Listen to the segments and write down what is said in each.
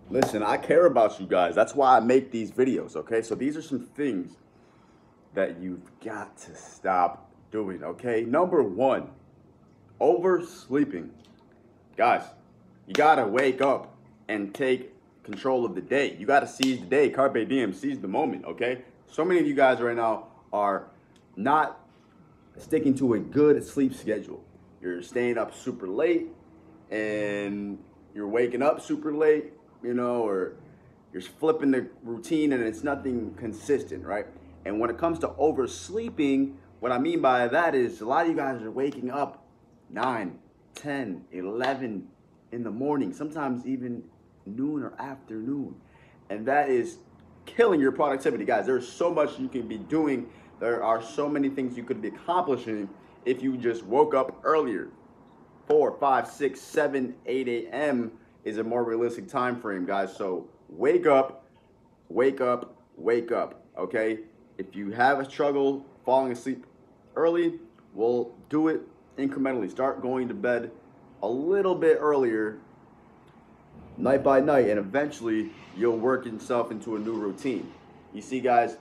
Listen, I care about you guys. That's why I make these videos, okay? So these are some things that you've got to stop doing, okay? Number one, oversleeping. Guys, you gotta wake up and take control of the day. You gotta seize the day, carpe diem, seize the moment, okay? So many of you guys right now are not sticking to a good sleep schedule. You're staying up super late and you're waking up super late, or you're flipping the routine and it's nothing consistent, right? And when it comes to oversleeping, what I mean by that is a lot of you guys are waking up 9, 10, 11 in the morning, sometimes even noon or afternoon. And that is killing your productivity. Guys, there's so much you can be doing. There are so many things you could be accomplishing if you just woke up earlier. 4, 5, 6, 7, 8 a.m. is a more realistic time frame, guys. So wake up, wake up, wake up, okay? If you have a struggle falling asleep early, we'll do it incrementally. Start going to bed a little bit earlier, night by night, and eventually you'll work yourself into a new routine. You see, guys,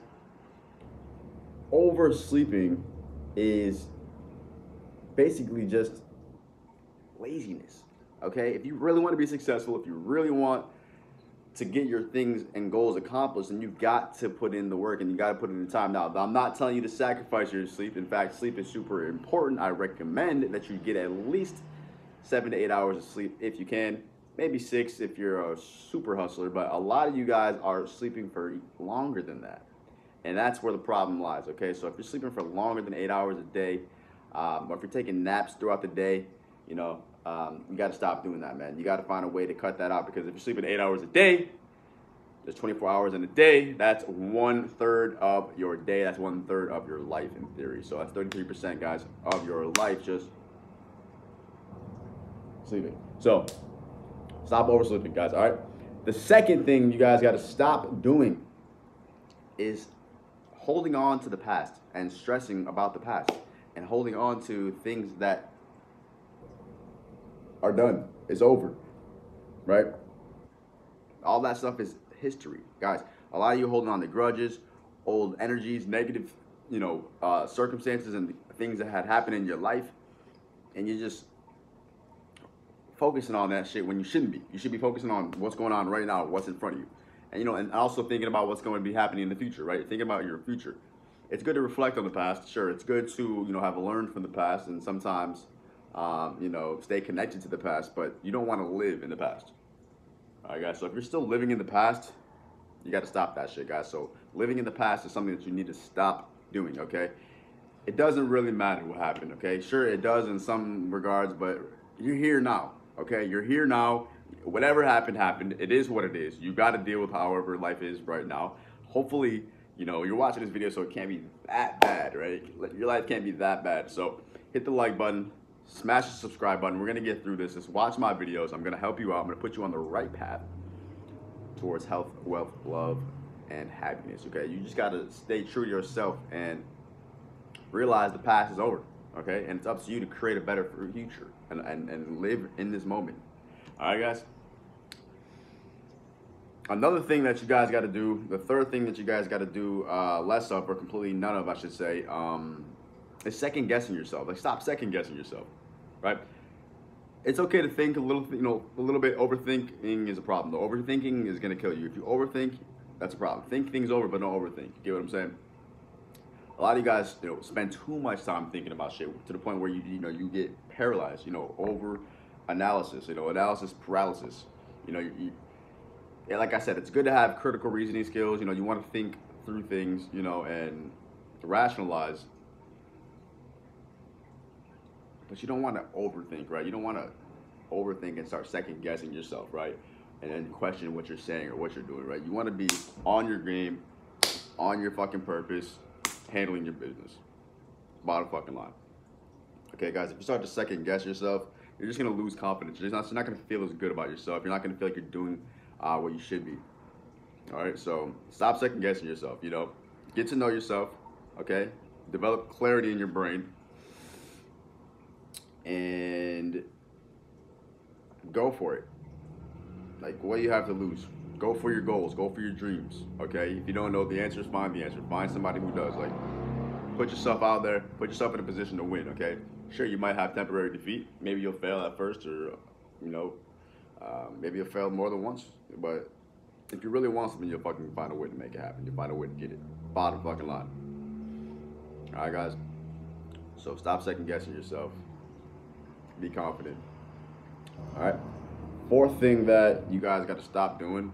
oversleeping is basically just laziness, okay? If you really want to be successful, if you really want to get your things and goals accomplished, then you've got to put in the work and you got to put in the time. Now, I'm not telling you to sacrifice your sleep. In fact, sleep is super important. I recommend that you get at least 7 to 8 hours of sleep if you can. Maybe 6 if you're a super hustler, but a lot of you guys are sleeping for longer than that. And that's where the problem lies, okay? So if you're sleeping for longer than 8 hours a day, or if you're taking naps throughout the day, you got to stop doing that, man. You got to find a way to cut that out, because if you're sleeping 8 hours a day, there's 24 hours in a day. That's 1/3 of your day. That's 1/3 of your life in theory. So that's 33%, guys, of your life just sleeping. So stop oversleeping, guys, all right? The second thing you guys got to stop doing is holding on to the past and stressing about the past and holding on to things that are done. It's over, right? All that stuff is history, guys. A lot of you holding on to grudges, old energies, negative, circumstances and things that had happened in your life, and you're just focusing on that shit when you shouldn't be. You should be focusing on what's going on right now, what's in front of you, and also thinking about what's going to be happening in the future, right? Thinking about your future. It's good to reflect on the past, sure. It's good to have learned from the past, and sometimes stay connected to the past, but you don't want to live in the past. All right, guys. So if you're still living in the past, you got to stop that shit, guys. So living in the past is something that you need to stop doing, okay? It doesn't really matter what happened, okay? Sure, it does in some regards, but you're here now, okay? You're here now. Whatever happened, happened. It is what it is. You got to deal with however life is right now. Hopefully, you're watching this video, so it can't be that bad, right? Your life can't be that bad. So hit the like button. Smash the subscribe button. We're going to get through this. Just watch my videos. I'm going to help you out. I'm going to put you on the right path towards health, wealth, love, and happiness, okay? You just got to stay true to yourself and realize the past is over, okay? And it's up to you to create a better future and live in this moment. All right, guys? Another thing that you guys got to do, the third thing that you guys got to do less of, or completely none of, I should say, is second guessing yourself. Like, stop second guessing yourself, right? It's okay to think a little, a little bit. Overthinking is a problem. The overthinking is gonna kill you. If you overthink, that's a problem. Think things over, but don't overthink. You get what I'm saying? A lot of you guys, spend too much time thinking about shit to the point where you get paralyzed. Over analysis. Analysis paralysis. Like I said, it's good to have critical reasoning skills. You want to think through things, and rationalize. But you don't want to overthink, right? You don't want to overthink and start second guessing yourself, right? And then question what you're saying or what you're doing, right? You want to be on your game, on your fucking purpose, handling your business. Bottom fucking line. Okay, guys, if you start to second guess yourself, you're just going to lose confidence. You're not going to feel as good about yourself. You're not going to feel like you're doing what you should be. All right, so stop second guessing yourself, Get to know yourself, okay? Develop clarity in your brain. And go for it. Like, what do you have to lose? Go for your goals. Go for your dreams. Okay. If you don't know the answers, find the answer. Find somebody who does. Like, put yourself out there. Put yourself in a position to win. Okay. Sure, you might have temporary defeat. Maybe you'll fail at first, or you know, maybe you'll fail more than once. But if you really want something, you'll fucking find a way to make it happen. You'll find a way to get it. Bottom fucking line. All right, guys. So stop second guessing yourself. Be confident. All right. Fourth thing that you guys got to stop doing,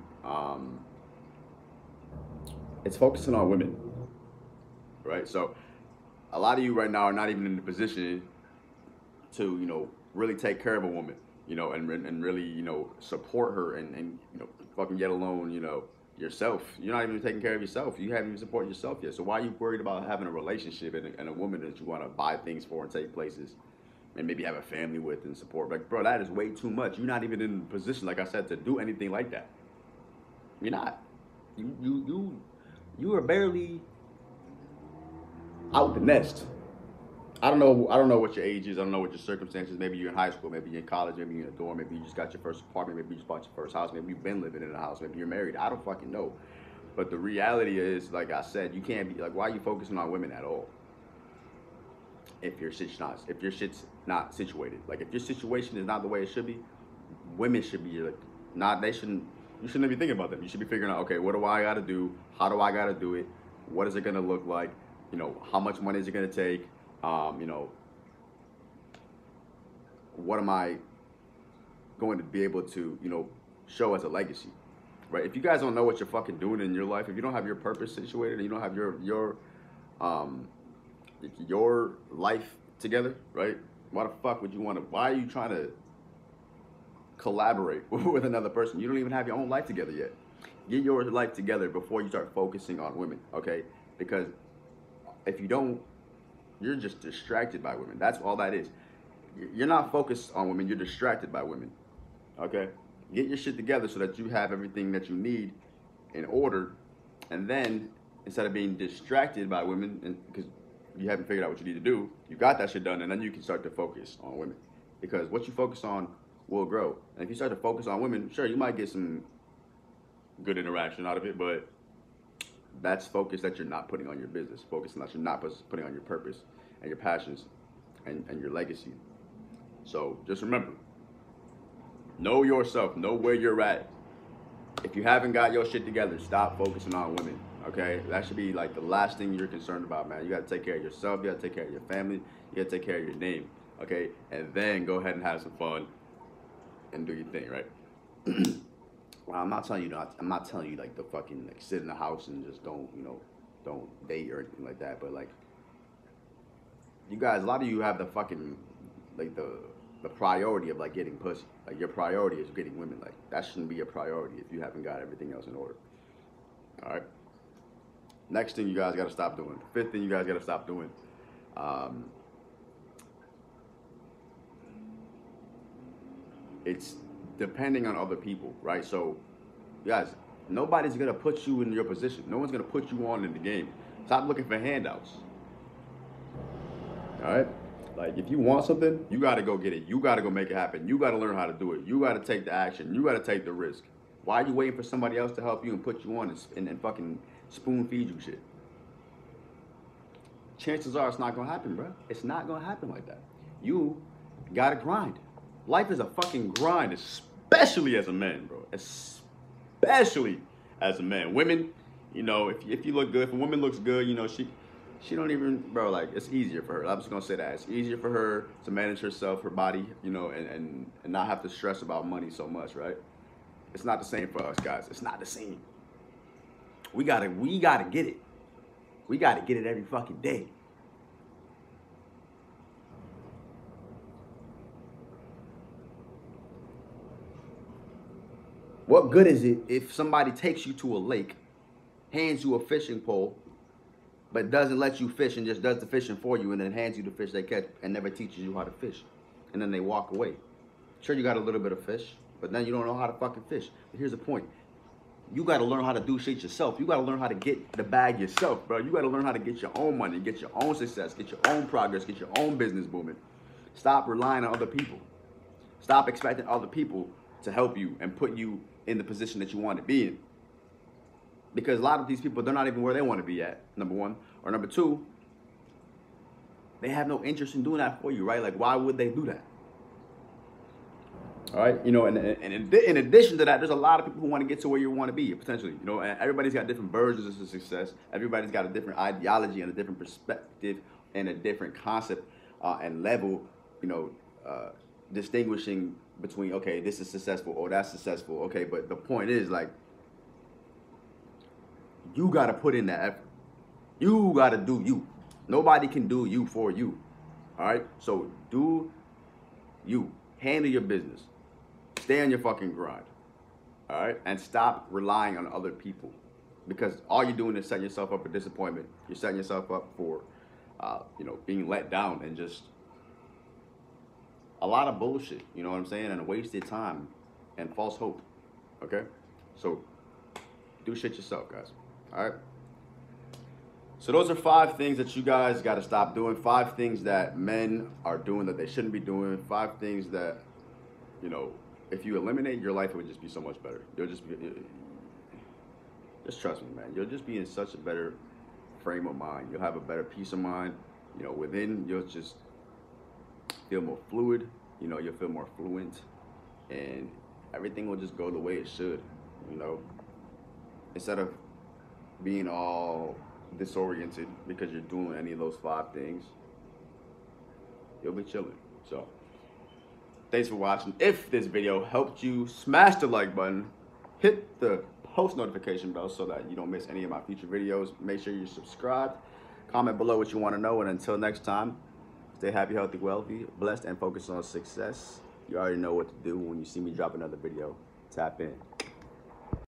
it's focusing on women, right? So a lot of you right now are not even in the position to, you know, really take care of a woman, you know, and really, you know, support her and you know, fucking get alone, you know, yourself. You're not even taking care of yourself. You haven't even supported yourself yet. So why are you worried about having a relationship and a woman that you want to buy things for and take places and maybe have a family with and support? Like, bro, that is way too much. You're not even in a position, like I said, to do anything like that. You're not. You are barely out the nest. I don't know what your age is. I don't know what your circumstances. Maybe you're in high school. Maybe you're in college. Maybe you're in a dorm. Maybe you just got your first apartment. Maybe you just bought your first house. Maybe you've been living in a house. Maybe you're married. I don't fucking know. But the reality is, like I said, you can't be like, why are you focusing on women at all? If your shit's not situated, like if your situation is not the way it should be, women should be like, not. They shouldn't. You shouldn't be thinking about them. You should be figuring out, okay, what do I got to do? How do I got to do it? What is it gonna look like? You know, how much money is it gonna take? You know, what am I going to be able to, you know, show as a legacy, right? If you guys don't know what you're fucking doing in your life, if you don't have your purpose situated, and you don't have your life together, right? Why the fuck would you want to? Why are you trying to collaborate with another person? You don't even have your own life together yet. Get your life together before you start focusing on women, okay? Because if you don't, you're just distracted by women. That's all that is. You're not focused on women. You're distracted by women, okay? Get your shit together so that you have everything that you need in order, and then instead of being distracted by women, and because you haven't figured out what you need to do, you got that shit done, and then you can start to focus on women. Because what you focus on will grow. And if you start to focus on women, sure, you might get some good interaction out of it, but that's focus that you're not putting on your business. Focus that you're not putting on your purpose and your passions and your legacy. So just remember, know yourself, know where you're at. If you haven't got your shit together, stop focusing on women, okay? That should be like the last thing you're concerned about, man. You gotta take care of yourself, you gotta take care of your family, you gotta take care of your name, okay? And then go ahead and have some fun and do your thing, right? Well, I'm not telling you like the fucking like sit in the house and just don't date or anything like that. But like, you guys, a lot of you have the fucking like the priority of like getting pussy. Like your priority is getting women. Like that shouldn't be a priority if you haven't got everything else in order. All right. Next thing you guys got to stop doing. Fifth thing you guys got to stop doing. It's depending on other people, right? So, guys, nobody's gonna put you in your position. No one's gonna put you on in the game. Stop looking for handouts. All right? Like, if you want something, you gotta go get it. You gotta go make it happen. You gotta learn how to do it. You gotta take the action. You gotta take the risk. Why are you waiting for somebody else to help you and put you on and fucking spoon feed you shit? Chances are it's not gonna happen, bro. It's not gonna happen like that. You gotta grind. Life is a fucking grind, especially as a man, bro. Especially as a man. Women, you know, if you look good, if a woman looks good, you know, she don't even, bro, like, it's easier for her. I'm just gonna say that. It's easier for her to manage herself, her body, you know, and not have to stress about money so much, right? It's not the same for us, guys. It's not the same. We gotta get it. We gotta get it every fucking day. What good is it if somebody takes you to a lake, hands you a fishing pole, but doesn't let you fish and just does the fishing for you and then hands you the fish they catch and never teaches you how to fish? And then they walk away. Sure, you got a little bit of fish, but then you don't know how to fucking fish. But here's the point. You got to learn how to do shit yourself. You got to learn how to get the bag yourself, bro. You got to learn how to get your own money, get your own success, get your own progress, get your own business booming. Stop relying on other people. Stop expecting other people to help you and put you in the position that you want to be in. Because a lot of these people, they're not even where they want to be at, number one. Or number two, they have no interest in doing that for you, right? Like, why would they do that? All right, you know, and in addition to that, there's a lot of people who want to get to where you want to be, potentially, you know, and everybody's got different versions of success. Everybody's got a different ideology and a different perspective and a different concept and level, you know, distinguishing between, okay, this is successful or that's successful, okay, but the point is, like, you got to put in that effort. You got to do you. Nobody can do you for you, all right? So do you. Handle your business. Stay on your fucking grind, all right? And stop relying on other people, because all you're doing is setting yourself up for disappointment. You're setting yourself up for, you know, being let down and just a lot of bullshit, you know what I'm saying? And wasted time and false hope, okay? So do shit yourself, guys, all right? So those are 5 things that you guys got to stop doing. 5 things that men are doing that they shouldn't be doing. 5 things that, you know, if you eliminate, your life would just be so much better. You'll just be, just trust me, man. You'll just be in such a better frame of mind. You'll have a better peace of mind. You know, within, you'll just feel more fluid. You know, you'll feel more fluent. And everything will just go the way it should, you know. Instead of being all disoriented because you're doing any of those 5 things, you'll be chilling. So thanks for watching. If this video helped you, smash the like button, hit the post notification bell so that you don't miss any of my future videos. Make sure you're subscribed. Comment below what you want to know, and until next time, stay happy, healthy, wealthy, blessed, and focus on success. You already know what to do when you see me drop another video. Tap in.